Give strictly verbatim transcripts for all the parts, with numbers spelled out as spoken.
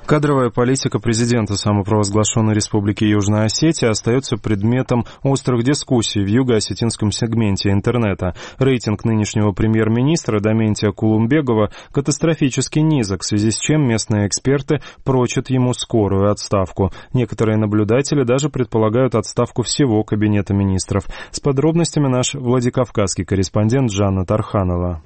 Кадровая политика президента самопровозглашенной Республики Южная Осетия остается предметом острых дискуссий в юго-осетинском сегменте интернета. Рейтинг нынешнего премьер-министра Даментия Кулумбегова катастрофически низок, в связи с чем местные эксперты прочат ему скорую отставку. Некоторые наблюдатели даже предполагают отставку всего кабинета министров. С подробностями наш владикавказский корреспондент Жанна Тарханова.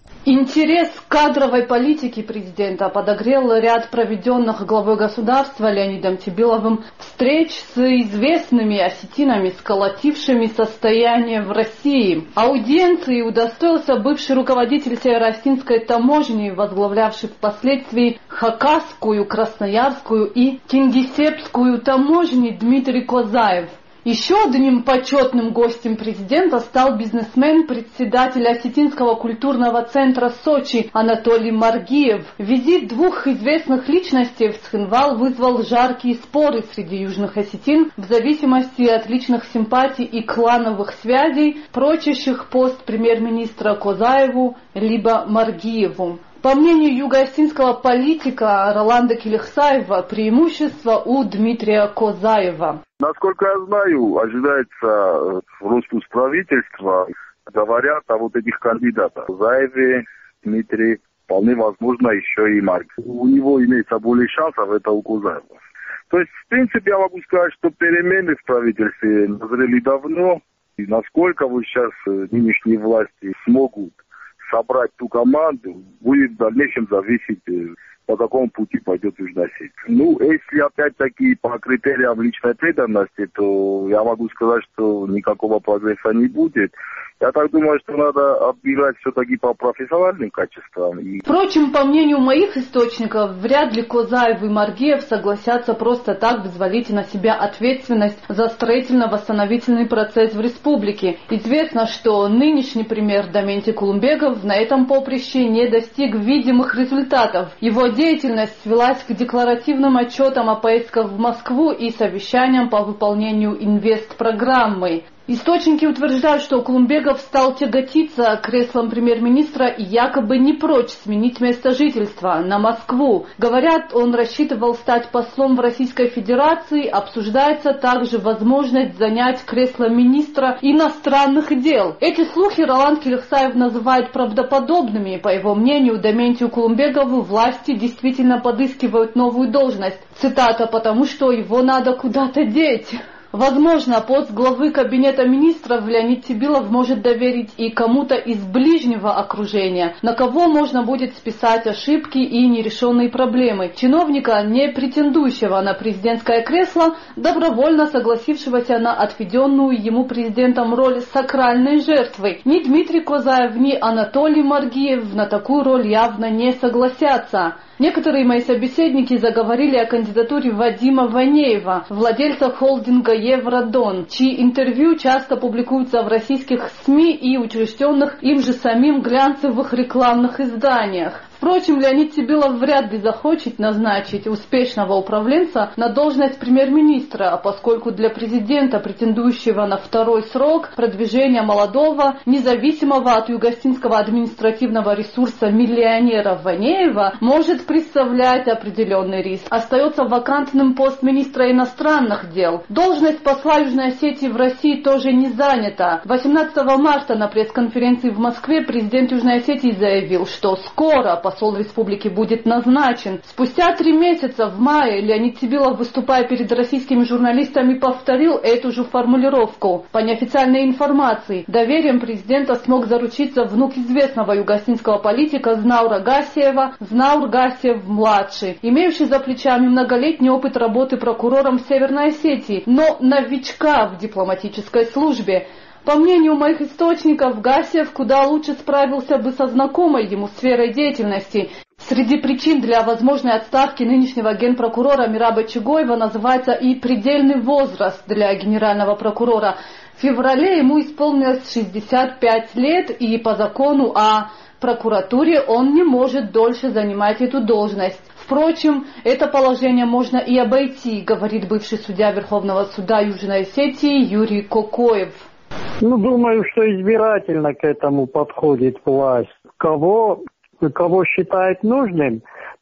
Интерес к кадровой политике президента подогрел ряд проведенных главой государства Леонидом Тибиловым встреч с известными осетинами, сколотившими состояние в России. Аудиенции удостоился бывший руководитель северо-осетинской таможни, возглавлявший впоследствии Хакасскую, Красноярскую и Кингисеппскую таможни Дмитрий Козаев. Еще одним почетным гостем президента стал бизнесмен, председатель Осетинского культурного центра Сочи Анатолий Маргиев. Визит двух известных личностей в Цхинвал вызвал жаркие споры среди южных осетин в зависимости от личных симпатий и клановых связей, прочащих пост премьер-министра Козаеву либо Маргиеву. По мнению юго-осетинского политика Роланда Келихсаева, преимущество у Дмитрия Козаева. Насколько я знаю, ожидается распуск правительства. Говорят о вот этих кандидатах. Козаеве, Дмитрий, вполне возможно, еще и Марк. У него имеется более шансов, это у Козаева. То есть, в принципе, я могу сказать, что перемены в правительстве назрели давно. И насколько вот сейчас нынешние власти смогут собрать ту команду, будет в дальнейшем зависеть, по какому пути пойдет Южная Осетия. Ну, если опять-таки по критериям личной преданности, то я могу сказать, что никакого прогресса не будет. Я так думаю, что надо отбирать все-таки по профессиональным качествам. Впрочем, по мнению моих источников, вряд ли Козаев и Маргиев согласятся просто так взвалить на себя ответственность за строительно-восстановительный процесс в республике. Известно, что нынешний премьер Даментий Кулумбегов на этом поприще не достиг видимых результатов. Его деятельность свелась к декларативным отчетам о поездках в Москву и совещаниям по выполнению инвестпрограммы. Источники утверждают, что Кулумбегов стал тяготиться креслом премьер-министра и якобы не прочь сменить место жительства на Москву. Говорят, он рассчитывал стать послом в Российской Федерации. Обсуждается также возможность занять кресло министра иностранных дел. Эти слухи Роланд Келихсаев называет правдоподобными. По его мнению, Даментию Кулумбегову власти действительно подыскивают новую должность. Цитата: «потому что его надо куда-то деть». Возможно, пост главы кабинета министров Леонид Тибилов может доверить и кому-то из ближнего окружения, на кого можно будет списать ошибки и нерешенные проблемы. Чиновника, не претендующего на президентское кресло, добровольно согласившегося на отведенную ему президентом роль сакральной жертвы. Ни Дмитрий Козаев, ни Анатолий Маргиев на такую роль явно не согласятся. Некоторые мои собеседники заговорили о кандидатуре Вадима Ванеева, владельца холдинга Евродон, чьи интервью часто публикуются в российских СМИ и учрежденных им же самим глянцевых рекламных изданиях. Впрочем, Леонид Тибилов вряд ли захочет назначить успешного управленца на должность премьер-министра, поскольку для президента, претендующего на второй срок, продвижение молодого, независимого от юго-осетинского административного ресурса миллионера Ванеева может представлять определенный риск. Остается вакантным пост министра иностранных дел. Должность посла Южной Осетии в России тоже не занята. восемнадцатого марта на пресс-конференции в Москве президент Южной Осетии заявил, что скоро посол республики будет назначен. Спустя три месяца, в мае, Леонид Тибилов, выступая перед российскими журналистами, повторил эту же формулировку. По неофициальной информации, доверием президента смог заручиться внук известного юго-осетинского политика Знаура Гасиева, Знаур Гасиев-младший, имеющий за плечами многолетний опыт работы прокурором Северной Осетии, но новичка в дипломатической службе. По мнению моих источников, Гасиев куда лучше справился бы со знакомой ему сферой деятельности. Среди причин для возможной отставки нынешнего генпрокурора Мираба Чегоева называется и предельный возраст для генерального прокурора. В феврале ему исполнилось шестьдесят пять лет, и по закону о прокуратуре он не может дольше занимать эту должность. Впрочем, это положение можно и обойти, говорит бывший судья Верховного суда Южной Осетии Юрий Кокоев. Ну, думаю, что избирательно к этому подходит власть. Кого, кого считает нужным,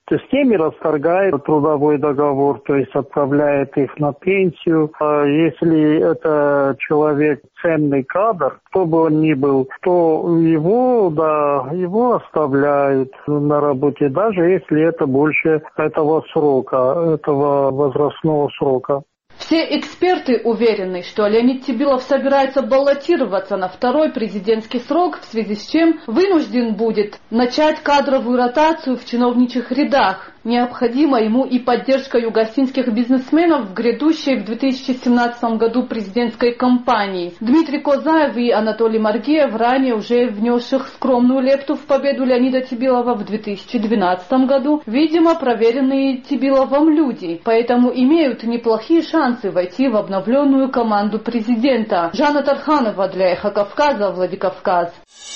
с теми расторгает трудовой договор, то есть отправляет их на пенсию. А если это человек ценный кадр, кто бы он ни был, то его, да, его оставляют на работе, даже если это больше этого срока, этого возрастного срока. Все эксперты уверены, что Леонид Тибилов собирается баллотироваться на второй президентский срок, в связи с чем вынужден будет начать кадровую ротацию в чиновничьих рядах. Необходима ему и поддержка югосинских бизнесменов в грядущей в две тысячи семнадцатом году президентской кампании. Дмитрий Козаев и Анатолий Маргиев, ранее уже внесших скромную лепту в победу Леонида Тибилова в две тысячи двенадцатом году, видимо, проверенные Тибиловым люди, поэтому имеют неплохие шансы войти в обновленную команду президента. Жанна Тарханова для Эхо Кавказа, Владикавказ.